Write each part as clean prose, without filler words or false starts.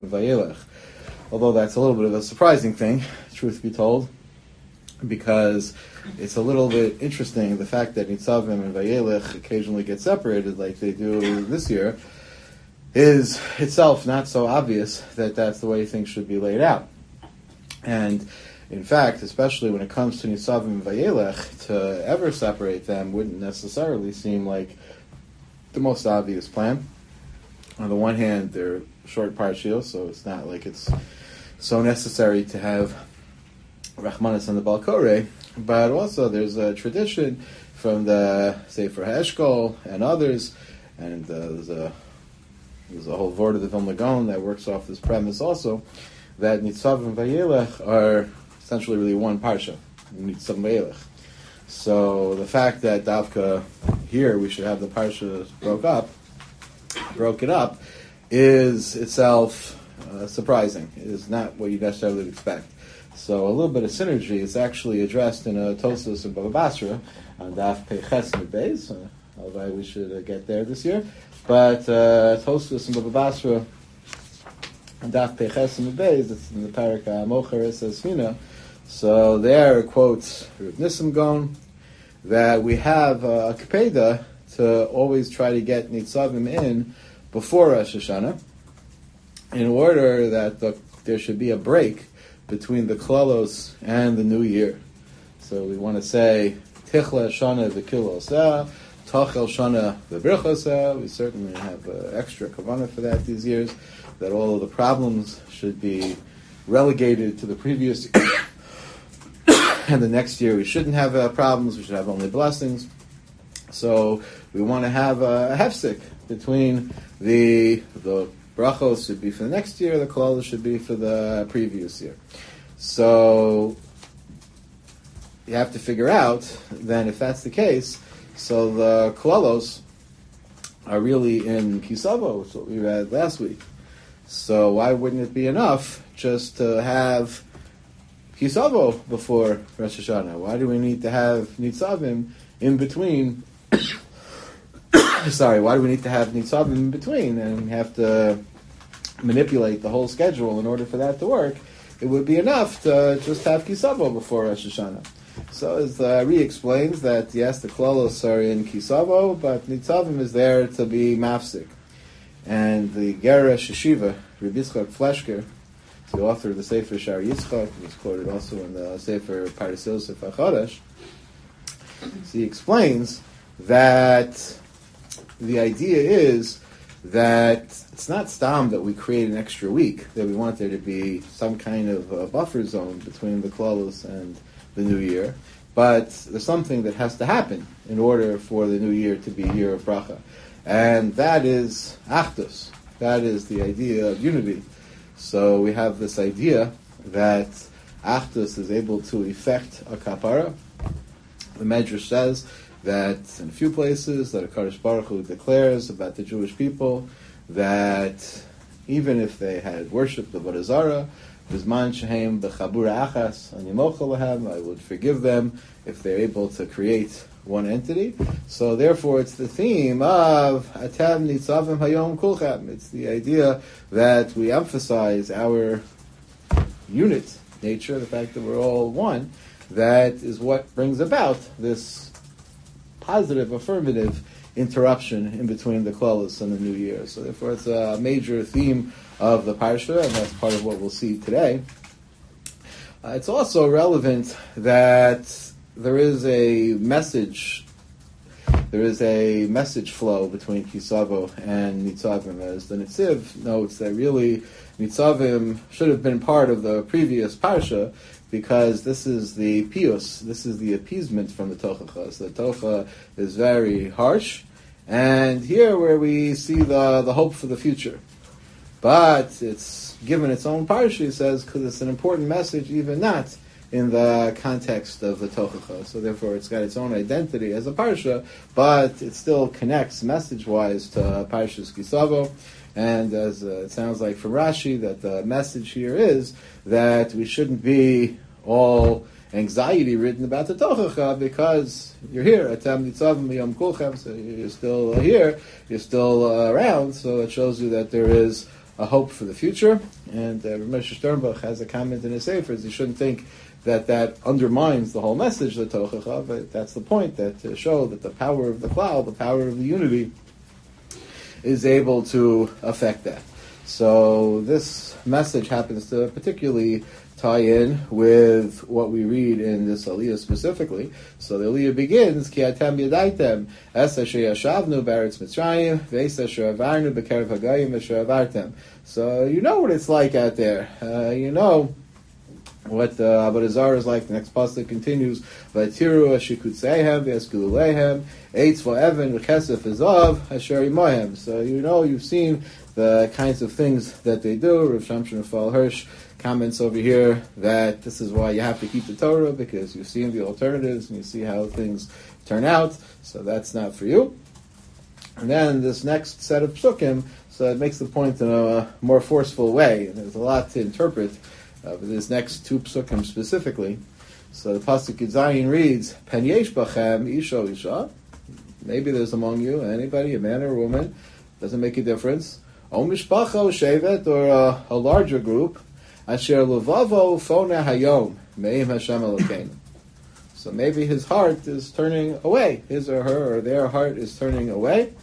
Vayelech. Although that's a little bit of a surprising thing, truth be told, because it's a little bit interesting, the fact that Nitzavim and Vayelech occasionally get separated like they do this year is itself not so obvious that that's the way things should be laid out. And in fact, especially when it comes to Nitzavim and Vayelech, to ever separate them wouldn't necessarily seem like the most obvious plan. On the one hand, they're short parshios, so it's not like it's so necessary to have Rachmanis on the Balkore, but also there's a tradition from the Sefer HaEshkol and others, and there's a whole Vort of the Vilna Gaon that works off this premise also, that Nitzav and Vayelech are essentially really one parsha, Nitzav and Vayelech. So the fact that Davka here we should have the parsha broken up, is itself surprising. It is not what you necessarily would expect. So a little bit of synergy is actually addressed in a Tosfos and Baba Basra on Daf Peches Beis. Although we should get there this year. But Tosfos and Baba Basra on Daf Peches Beis, it's in the Paraka Mocher Esasfina. So there quotes Reb Nissim Gaon that we have a Kepeda to always try to get Nitzavim in before Rosh Hashanah, in order that there should be a break between the Klalos and the New Year. So we want to say, Tichla Shana v'Kiloseh, Tachel Shana v'Brichoseh. We certainly have extra kavanah for that these years, that all of the problems should be relegated to the previous year. And the next year we shouldn't have problems, we should have only blessings. So we want to have a hefsek between the brachos should be for the next year, the kolalos should be for the previous year. So you have to figure out then if that's the case. So the kolalos are really in Kisavo, which is what we read last week. So why wouldn't it be enough just to have Kisavo before Rosh Hashanah? Why do we need to have Nitzavim in between? Why do we need to have Nitzavim in between and have to manipulate the whole schedule in order for that to work? It would be enough to just have Kisavo before Rosh Hashanah. So as the Ri explains that, yes, the Klalos are in Kisavo, but Nitzavim is there to be mafsik. And the Gera Sheshiva, Rabbi Yitzchak Fleshker, the author of the Sefer Shar Yitzchak, who's quoted also in the Sefer Paris Yosef HaChodesh, so he explains that the idea is that it's not stam that we create an extra week, that we want there to be some kind of a buffer zone between the Klalos and the New Year, but there's something that has to happen in order for the New Year to be a year of bracha. And that is Achdus. That is the idea of unity. So we have this idea that Achdus is able to effect a kapara. The Medrash says that in a few places that HaKadosh Baruch Hu declares about the Jewish people that even if they had worshipped the Avodah Zarah, Bizman Shehem B'Chabura Achas Animocha Lahem, I would forgive them if they're able to create one entity. So therefore it's the theme of Atam Nitzavim Hayom Kulchem. It's the idea that we emphasize our unit nature, the fact that we're all one. That is what brings about this positive, affirmative interruption in between the Klalos and the New Year. So therefore it's a major theme of the Parsha, and that's part of what we'll see today. It's also relevant that there is a message flow between Kisavo and Nitzavim, as the Netziv notes that really Nitzavim should have been part of the previous Parsha, because this is the pius, this is the appeasement from the Tochacha. So the Tocha is very harsh, and here where we see the hope for the future. But it's given its own parsha, he says, because it's an important message, even not in the context of the Tochacha. So therefore it's got its own identity as a parsha, but it still connects message-wise to Parshas Kisavo. And as it sounds like from Rashi, that the message here is that we shouldn't be all anxiety-ridden about the Tochacha, because you're here, Atam Nitzavim Yom Kulchem, so you're still here, you're still around, so it shows you that there is a hope for the future. And Ramesh Sternbach has a comment in his Sefers. You shouldn't think that undermines the whole message of the Tochacha, but that's the point, that to show that the power of the cloud, the power of the unity, is able to affect that. So this message happens to particularly tie in with what we read in this Aliyah specifically. So the Aliyah begins, Ki atem yadaitem, es asher yashavnu b'eretz Mitzrayim, ve'es asher avarnu b'kerev hagayim asher avartem. So you know what it's like out there. You know what Avodah Zarah is like. The next pasuk continues, V'tiru ashikutzeihem v'eskululeihem, eitz v'evan v'chesef v'zav asher imohem. So you know, you've seen the kinds of things that they do. Rav Shamshon Raphael Hirsch comments over here that this is why you have to keep the Torah, because you've seen the alternatives and you see how things turn out, so that's not for you. And then this next set of psukim, so it makes the point in a more forceful way, and there's a lot to interpret with this next two psukim specifically. So the pasuk Zayin reads, Pen yesh bachem isha isha, maybe there's among you anybody, a man or a woman, doesn't make a difference, o mishpacha o shevet, or a larger group, asher levavo fona hayom me'im Hashem Elokeinu. So maybe his heart is turning away, his or her or their heart is turning away.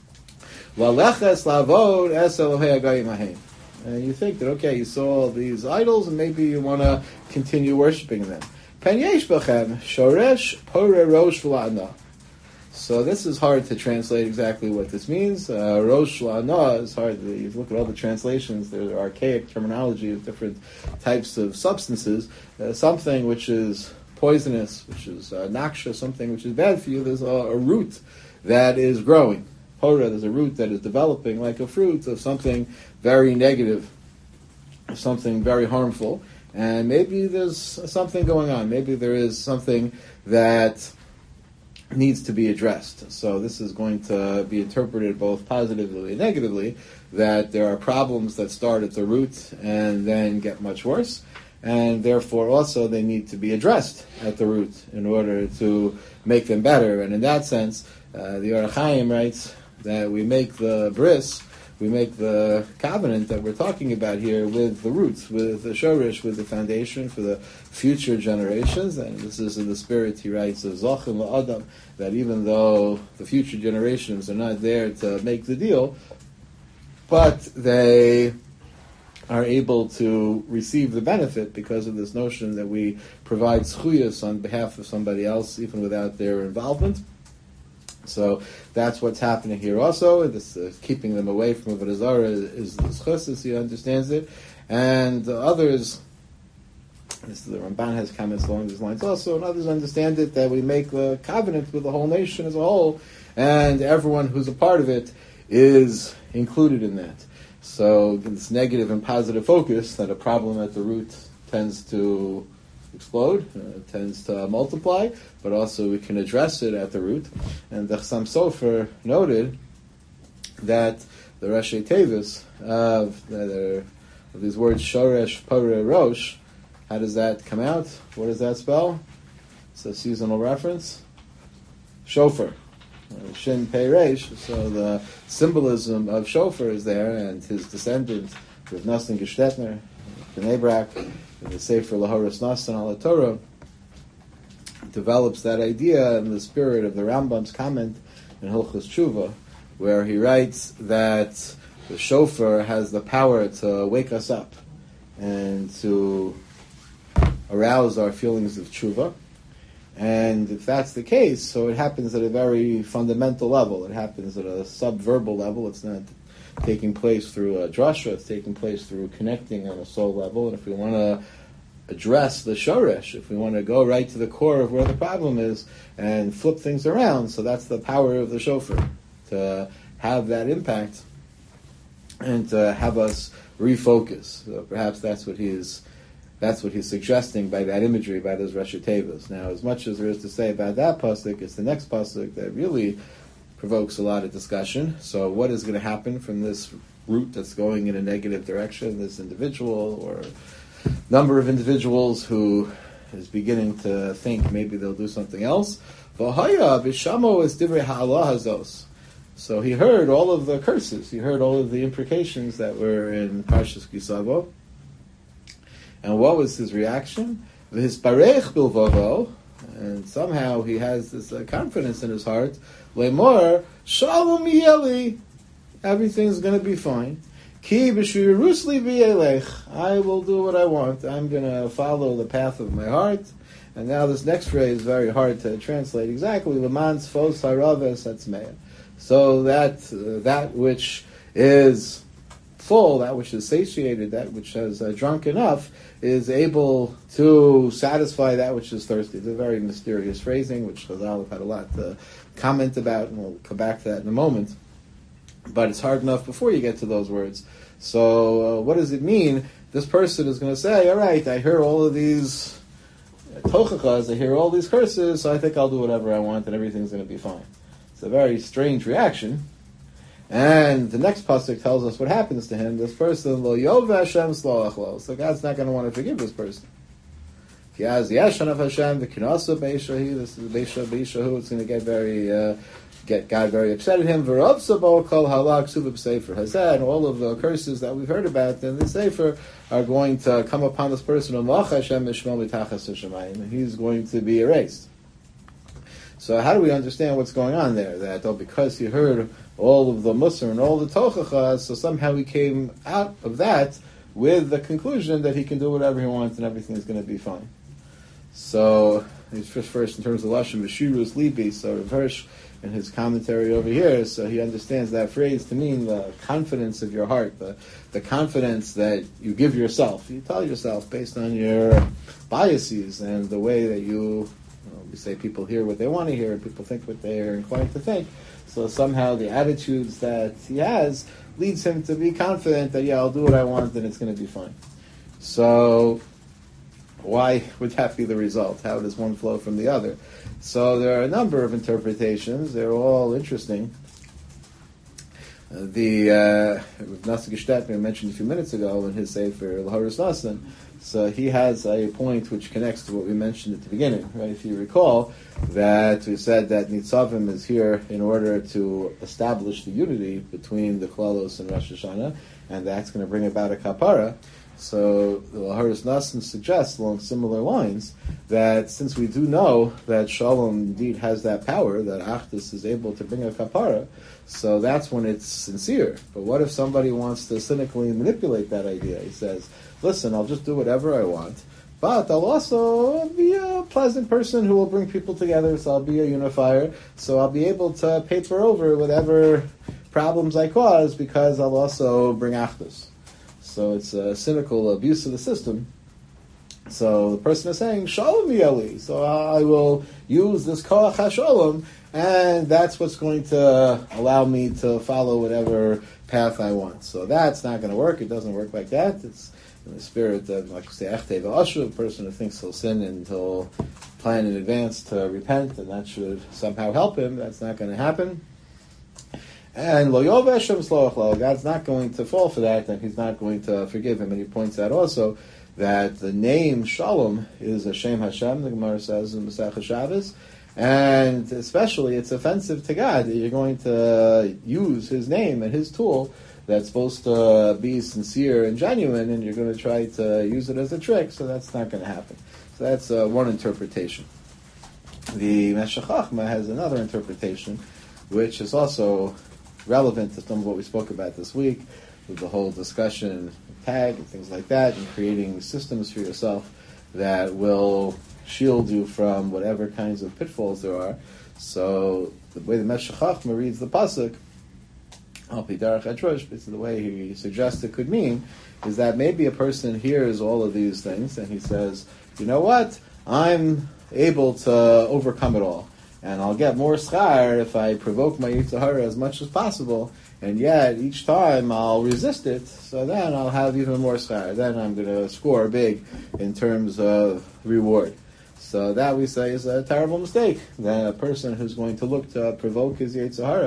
V'aleches lavod es Elohei hagayim hahem. And you think that, okay, you saw all these idols and maybe you want to continue worshiping them. Pen yesh bachem shoresh pore rosh v'la'ana. So this is hard to translate exactly what this means. Rosh la'ana is hard. You look at all the translations, there's archaic terminology of different types of substances. Something which is poisonous, which is noxious, something which is bad for you, there's a root that is growing. Hora, there's a root that is developing like a fruit of something very negative, something very harmful. And maybe there's something going on. Maybe there is something that needs to be addressed. So this is going to be interpreted both positively and negatively, that there are problems that start at the root and then get much worse, and therefore also they need to be addressed at the root in order to make them better. And in that sense, the Orach Chaim writes that we make the bris, we make the covenant that we're talking about here with the roots, with the shorish, with the foundation for the future generations. And this is in the spirit, he writes, of Zochim la'adam, that even though the future generations are not there to make the deal, but they are able to receive the benefit because of this notion that we provide zchuyos on behalf of somebody else, even without their involvement. So that's what's happening here also. This keeping them away from Avodah Zarah is the zchus, as he understands it. And others, the Ramban has comments along these lines also, and others understand it that we make the covenant with the whole nation as a whole, and everyone who's a part of it is included in that. So this negative and positive focus, that a problem at the root tends to explode, tends to multiply, but also we can address it at the root. And the Chassam Sofer noted that the Rashi Tevis of these words Shoresh Pore Rosh, how does that come out? What does that spell? It's a seasonal reference. Shofar. Shin Pei Reish. So the symbolism of Shofar is there, and his descendant, Rav Nosson Gestetner, Bnei Brak, in the Sefer Lahoros Nosson al Torah, develops that idea in the spirit of the Rambam's comment in Hilchos Tshuva, where he writes that the shofar has the power to wake us up and to arouse our feelings of tshuva. And if that's the case, so it happens at a very fundamental level. It happens at a subverbal level. It's not taking place through a drasha. It's taking place through connecting on a soul level. And if we want to address the shoresh, if we want to go right to the core of where the problem is and flip things around, so that's the power of the shofar, to have that impact and to have us refocus. So perhaps that's what he's suggesting by that imagery, by those Rashi Tevos. Now, as much as there is to say about that pasuk, it's the next pasuk that really provokes a lot of discussion. So what is going to happen from this root that's going in a negative direction, this individual or number of individuals who is beginning to think maybe they'll do something else? V'haya b'shamo es divrei ha'alah hazos. So he heard all of the curses. He heard all of the imprecations that were in Parshas Kisavo. And what was his reaction? V'hisparech bilvavo, and somehow he has this confidence in his heart. Lemor shalom yeli, everything's going to be fine. Ki b'shirusli v'yelech, I will do what I want. I'm going to follow the path of my heart. And now this next phrase is very hard to translate exactly. Leman tzfos haraves atzmeya. So that which is full, that which is satiated, that which has drunk enough, is able to satisfy that which is thirsty. It's a very mysterious phrasing, which Chazal have had a lot to comment about, and we'll come back to that in a moment. But it's hard enough before you get to those words. So what does it mean? This person is going to say, all right, I hear all of these tochachas, I hear all these curses, so I think I'll do whatever I want and everything's going to be fine. It's a very strange reaction. And the next pasuk tells us what happens to him. This person, lo yov Hashem slolach lo. So God's not going to want to forgive this person. Ki az yashan of Hashem v'kinasa beishahi. This is beishahu. It's going to get God very upset at him. V'rav sabo kol halak suv b'sefer hazeh. And all of the curses that we've heard about in the sefer are going to come upon this person. Umach Hashem mishmo mitachas hashemayim. And he's going to be erased. So how do we understand what's going on there? That because he heard all of the Musar and all the Tochacha, so somehow he came out of that with the conclusion that he can do whatever he wants and everything is going to be fine. So he's first in terms of Lashon V'shirus Libi, so Rav Hirsch in his commentary over here, so he understands that phrase to mean the confidence of your heart, the confidence that you give yourself. You tell yourself based on your biases and the way that we say people hear what they want to hear, and people think what they are inclined to think. So somehow the attitudes that he has leads him to be confident that, I'll do what I want and it's going to be fine. So why would that be the result? How does one flow from the other? So there are a number of interpretations. They're all interesting. The Nassim Gestetner mentioned a few minutes ago in his Sefer L'Horos Nasan. So he has a point which connects to what we mentioned at the beginning, right? If you recall, that we said that Nitzavim is here in order to establish the unity between the Klalos and Rosh Hashanah, and that's going to bring about a kapara. So the L'Horos Nasan suggests along similar lines that since we do know that Shalom indeed has that power, that Achdus is able to bring a kapara, so that's when it's sincere. But what if somebody wants to cynically manipulate that idea? He says, listen, I'll just do whatever I want, but I'll also be a pleasant person who will bring people together, so I'll be a unifier, so I'll be able to paper over whatever problems I cause because I'll also bring Achdus. So it's a cynical abuse of the system. So the person is saying, Shalom Yeli, so I will use this Koach HaShalom, and that's what's going to allow me to follow whatever path I want. So that's not going to work. It doesn't work like that. It's in the spirit of, like you say, Echtei V'Ashu, a person who thinks he'll sin and he'll plan in advance to repent, and that should somehow help him. That's not going to happen. And Lo Yov Hashem Sloach Lo, God's not going to fall for that, and He's not going to forgive him. And he points out also that the name Shalom is a Shem Hashem, the Gemara says in Masechah Shabbos, and especially it's offensive to God that you're going to use His name and His tool that's supposed to be sincere and genuine, and you're going to try to use it as a trick, so that's not going to happen. So that's one interpretation. The Meshech Chochmah has another interpretation, which is also relevant to some of what we spoke about this week, with the whole discussion of tag and things like that, and creating systems for yourself that will shield you from whatever kinds of pitfalls there are. So the way the Meshech Chochmah reads the pasuk, Al Pi Derech HaDrush, the way he suggests it could mean, is that maybe a person hears all of these things and he says, you know what, I'm able to overcome it all, and I'll get more schar if I provoke my Yetzer Hara as much as possible, and yet each time I'll resist it, so then I'll have even more schar. Then I'm going to score big in terms of reward. So that we say is a terrible mistake. That a person who's going to look to provoke his Yetzer Hara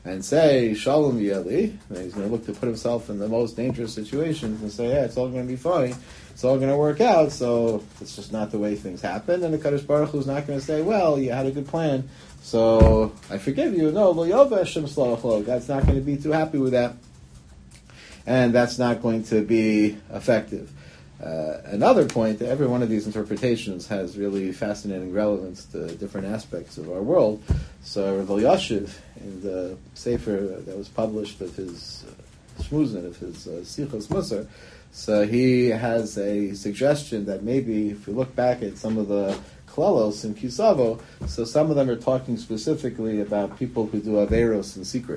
and say, Shalom Yeli, then he's going to look to put himself in the most dangerous situations and say, yeah, it's all going to be fine, it's all going to work out, so it's just not the way things happen. And the Kadosh Baruch Hu is not going to say, well, you had a good plan, so I forgive you. No, Lo Yoveh Shem Slach. God's not going to be too happy with that, and that's not going to be effective. Another point, every one of these interpretations has really fascinating relevance to different aspects of our world. So Rav Elyashiv, in the Sefer that was published of his Shmuzin, of his Sichos Musar, so he has a suggestion that maybe if we look back at some of the Klalos in Kisavo, so some of them are talking specifically about people who do Averos in secret.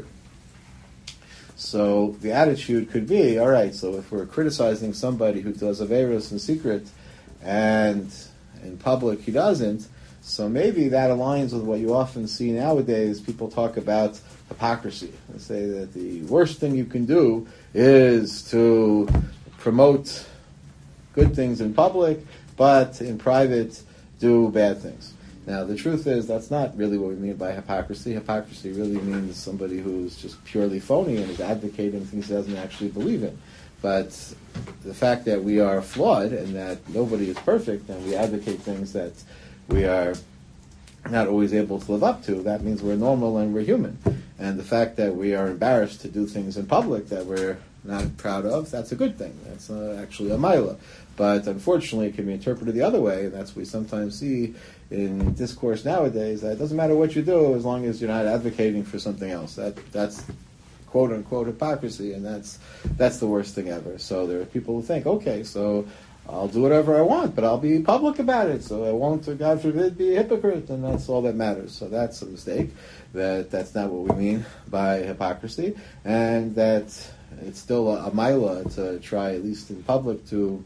So the attitude could be, all right, so if we're criticizing somebody who does Averos in secret and in public he doesn't, so maybe that aligns with what you often see nowadays. People talk about hypocrisy. They say that the worst thing you can do is to promote good things in public, but in private do bad things. Now, the truth is that's not really what we mean by hypocrisy. Hypocrisy really means somebody who's just purely phony and is advocating things he doesn't actually believe in. But the fact that we are flawed and that nobody is perfect and we advocate things that we are not always able to live up to, that means we're normal and we're human. And the fact that we are embarrassed to do things in public that we're not proud of, that's a good thing. That's actually a maila. But unfortunately, it can be interpreted the other way, and that's what we sometimes see in discourse nowadays, that it doesn't matter what you do as long as you're not advocating for something else. That's quote-unquote hypocrisy, and that's the worst thing ever. So there are people who think, okay, so I'll do whatever I want, but I'll be public about it, so I won't, God forbid, be a hypocrite, and that's all that matters. So that's a mistake. That's not what we mean by hypocrisy, and that it's still a maila to try, at least in public, to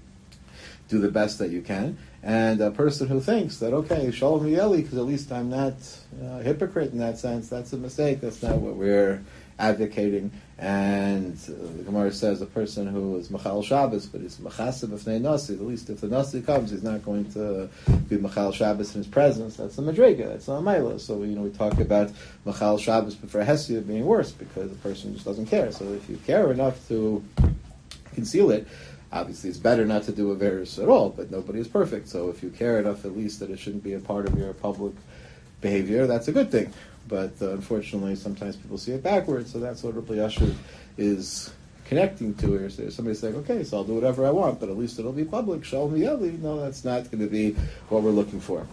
do the best that you can. And a person who thinks that, okay, Shalom Yeli, because at least I'm not a hypocrite in that sense, that's a mistake. That's not what we're advocating. And the Gemara says a person who is Machal Shabbos, but is Machasib B'fnei Nasi, at least if the Nasi comes, he's not going to be Machal Shabbos in his presence. That's a Madrega, that's not a Maila. So, we talk about Machal Shabbos, but for Hesia being worse, because the person just doesn't care. So if you care enough to conceal it, obviously it's better not to do a Averos at all, but nobody is perfect. So if you care enough at least that it shouldn't be a part of your public behavior, that's a good thing. But unfortunately, sometimes people see it backwards, so that's what Rav Elyashiv is connecting to here. So somebody's saying, okay, so I'll do whatever I want, but at least it'll be public. Shalom Yeli. No, that's not going to be what we're looking for.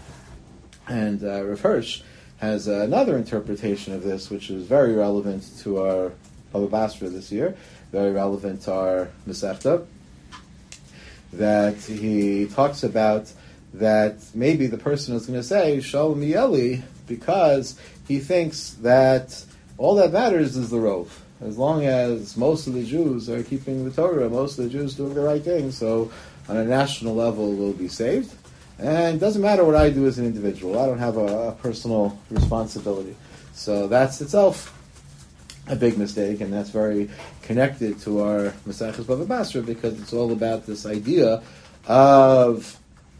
And Rav Hirsch has another interpretation of this, which is very relevant to our Baba Basra this year, very relevant to our Masechta, that he talks about that maybe the person is going to say, Shalom Yeli, because he thinks that all that matters is the rov. As long as most of the Jews are keeping the Torah, most of the Jews doing the right thing, so on a national level we'll be saved. And it doesn't matter what I do as an individual. I don't have a personal responsibility. So that's itself a big mistake, and that's very connected to our Maseches Bava Basra, because it's all about this idea of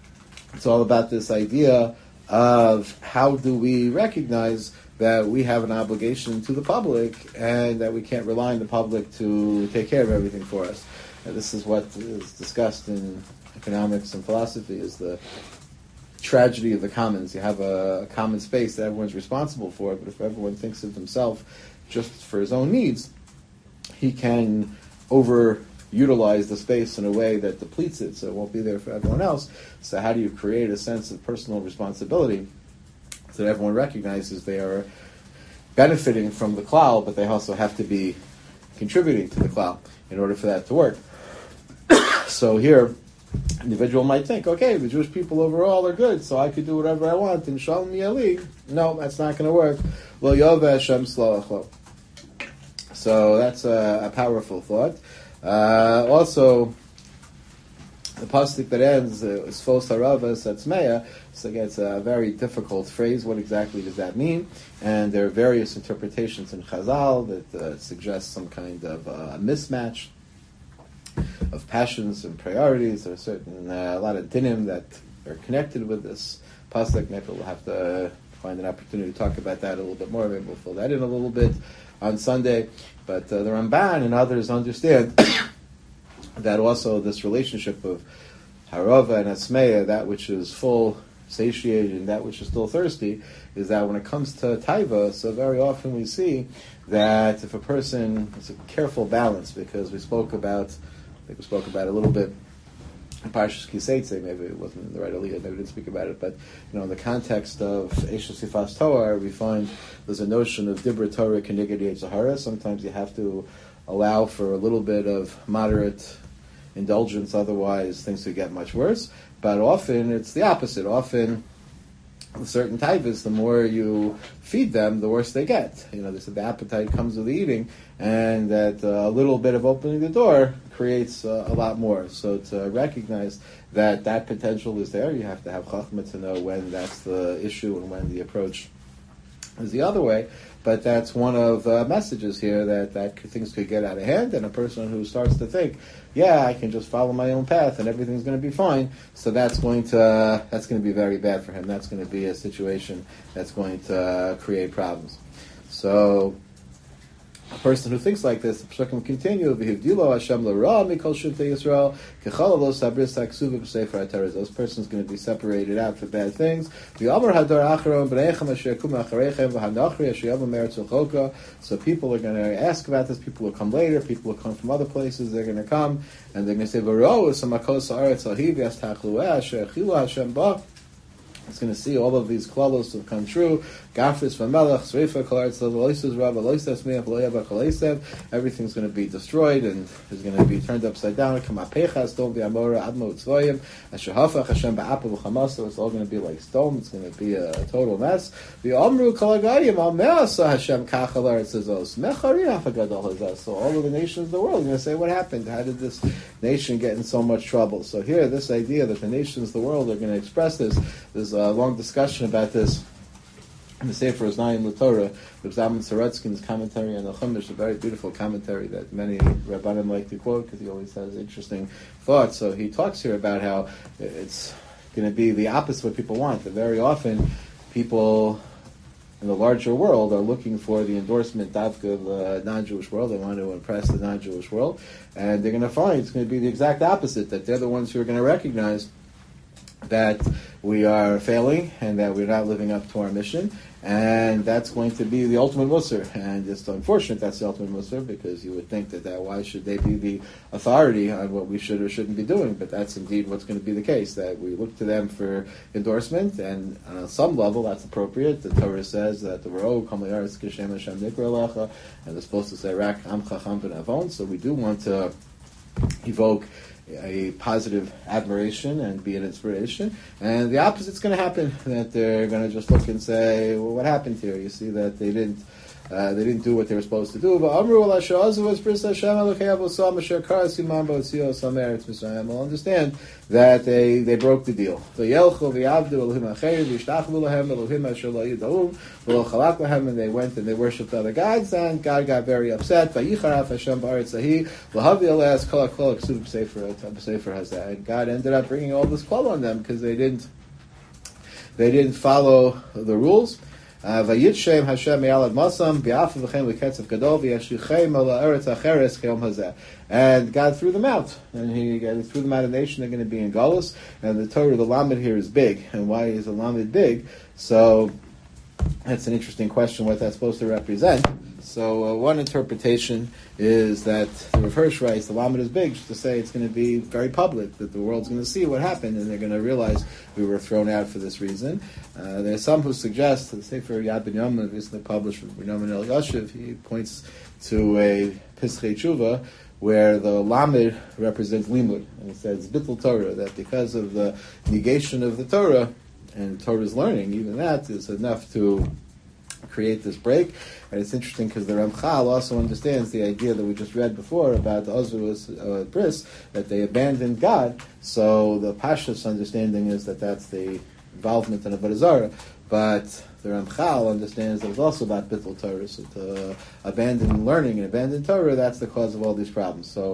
how do we recognize that we have an obligation to the public and that we can't rely on the public to take care of everything for us. And this is what is discussed in economics and philosophy, is the tragedy of the commons. You have a common space that everyone's responsible for, but if everyone thinks of himself just for his own needs, he can overutilize the space in a way that depletes it, so it won't be there for everyone else. So how do you create a sense of personal responsibility so that everyone recognizes they are benefiting from the klal, but they also have to be contributing to the klal in order for that to work? So here, an individual might think, okay, the Jewish people overall are good, so I could do whatever I want, and Shalom Yeli. No, that's not going to work. Lo Yoveh Hashem Slach. So that's a powerful thought. Also, the pasuk that ends is Fos Haravas Atzmeya. So again, it's a very difficult phrase. What exactly does that mean? And there are various interpretations in Chazal that suggest some kind of mismatch of passions and priorities. There are a lot of dinim that are connected with this pasuk. Maybe we'll have to find an opportunity to talk about that a little bit more. Maybe we'll fill that in a little bit on Sunday. But the Ramban and others understand that also this relationship of Harava and Asmeya, that which is full, satiated, and that which is still thirsty, is that when it comes to Taiva, so very often we see that if a person, it's a careful balance, because we spoke about it a little bit in Parshas Kiseitze, maybe it wasn't in the right aliyah, maybe we didn't speak about it, but in the context of Eshes Sifas Torah, we find there's a notion of Dibra Torah Keneged Yetzirah. Sometimes you have to allow for a little bit of moderate indulgence, otherwise things could get much worse. But often it's the opposite. Often, with certain taivas, the more you feed them, the worse they get. They said the appetite comes with the eating, and that a little bit of opening the door creates a lot more. So to recognize that that potential is there, you have to have chachma to know when that's the issue and when the approach is the other way. But that's one of the messages here, that things could get out of hand, and a person who starts to think, yeah, I can just follow my own path and everything's going to be fine, so that's going to be very bad for him. That's going to be a situation that's going to create problems. So a person who thinks like this, the Psukim continue, V'hivdilo Hashem l'ra mikol shivtei Yisrael, k'chol lo sabris ha'ksuva b'sefer ha'Torah. Those persons going to be separated out for bad things. V'yomer hador acharon b'neichem asher yakum achareichem v'hanachri asher yavam meretz u'choka. So people are going to ask about this. People will come later. People will come from other places. They're going to come and they're going to say, V'ro esamakos ha'aretz ahiv yastachlueh asher achilu Hashem ba. It's going to see all of these klalos have come true. Gafris v'melech, Sreifa kolaretz loisuz rav, loisas me'af loyava koleisev. Everything's going to be destroyed and is going to be turned upside down. Kamapechas dom v'amora admo utzvoyim. Asher hafach Hashem ba'apav v'chamas. So it's all going to be like stone. It's going to be a total mess. V'amru kolagayim al me'asa Hashem kachalaretz azos. Mechari hafagadol hazas. So all of the nations of the world are going to say, what happened? How did this nation get in so much trouble? So here, this idea that the nations of the world are going to express this, there's a long discussion about this in the Sefer Oznayim L'Torah. Reb Zalman Sorotzkin's commentary on the Chumash, a very beautiful commentary that many Rabbanim like to quote because he always has interesting thoughts. So he talks here about how it's going to be the opposite of what people want. That very often people in the larger world are looking for the endorsement of the non-Jewish world. They want to impress the non-Jewish world. And they're going to find it's going to be the exact opposite, that they're the ones who are going to recognize that we are failing and that we're not living up to our mission, and that's going to be the ultimate musar. And it's unfortunate that's the ultimate musar, because you would think that why should they be the authority on what we should or shouldn't be doing? But that's indeed what's going to be the case, that we look to them for endorsement, and on some level that's appropriate. The Torah says that the V'ro kol me'aretz k'shem Hashem nikra lecha, and they're supposed to say rak am chacham v'navon. So we do want to evoke a positive admiration and be an inspiration. And the opposite's going to happen, that they're going to just look and say, well, what happened here? You see that they didn't do what they were supposed to do. We'll understand that they broke the deal. And they went and they worshipped other gods, and God got very upset. And God ended up bringing all this klal on them because they didn't follow the rules. Vayitshem Hashem me'alad masam bi'afu v'chem l'ketzav gadol v'yashichem ala eretz acheres k'yom hazeh. And God threw them out, and He threw them out of the nation. They're going to be in Galus, and the Torah, the Lamed here is big. And why is the Lamed big? So that's an interesting question, what that's supposed to represent. So one interpretation is that the Rav Hirsch writes the Lamed is big, just to say it's going to be very public, that the world's going to see what happened, and they're going to realize we were thrown out for this reason. There are some who suggest, the Sefer Yad Ben Yamin, recently published from Binyamin El Yashiv, he points to a Pischei Tshuva where the Lamed represents Limud, and it says Bittul Torah, that because of the negation of the Torah and Torah's learning, even that is enough to create this break. And it's interesting because the Ramchal also understands the idea that we just read before about the Ozrus Bris, that they abandoned God. So the Pashas understanding is that that's the involvement in Avodah Zarah. But the Ramchal understands that it's also about Bittul Torah. So to abandon learning and abandon Torah, that's the cause of all these problems. So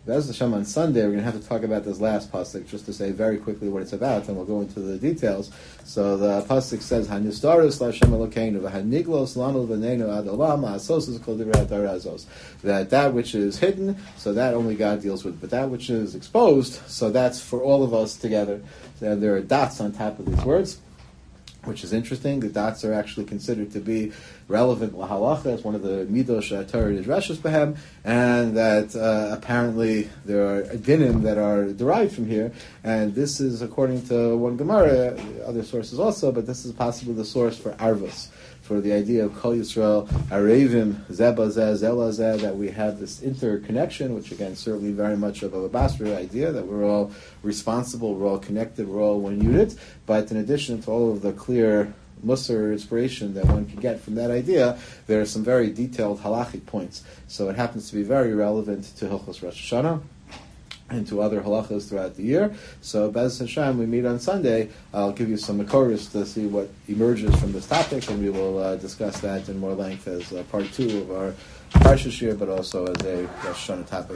Be'ez Hashem on Sunday, we're going to have to talk about this last pasuk, just to say very quickly what it's about, and we'll go into the details. So the pasuk says, "Hanistarus l'Hashem Elokeinu v'haniglos lanu v'neinu ad olam ha'asos kol divrei Torah azos." That which is hidden, so that only God deals with, but that which is exposed, so that's for all of us together. So there are dots on top of these words, which is interesting. The dots are actually considered to be relevant lahalacha. It's one of the midos Torah is reshus behem, and that apparently there are dinim that are derived from here. And this is according to one Gemara, other sources also, but this is possibly the source for arvus, for the idea of Kol Yisrael, Arevim, Zebazeh, Zelazeh, that we have this interconnection, which again, certainly very much of a Basra idea, that we're all responsible, we're all connected, we're all one unit. But in addition to all of the clear Musar inspiration that one can get from that idea, there are some very detailed halachic points. So it happens to be very relevant to Hilchos Rosh Hashanah and to other halachas throughout the year. So, Be'ez Hashem, we meet on Sunday. I'll give you some makoros to see what emerges from this topic, and we will discuss that in more length as part 2 of our Parsha Shir, but also as a Rosh Hashanah topic.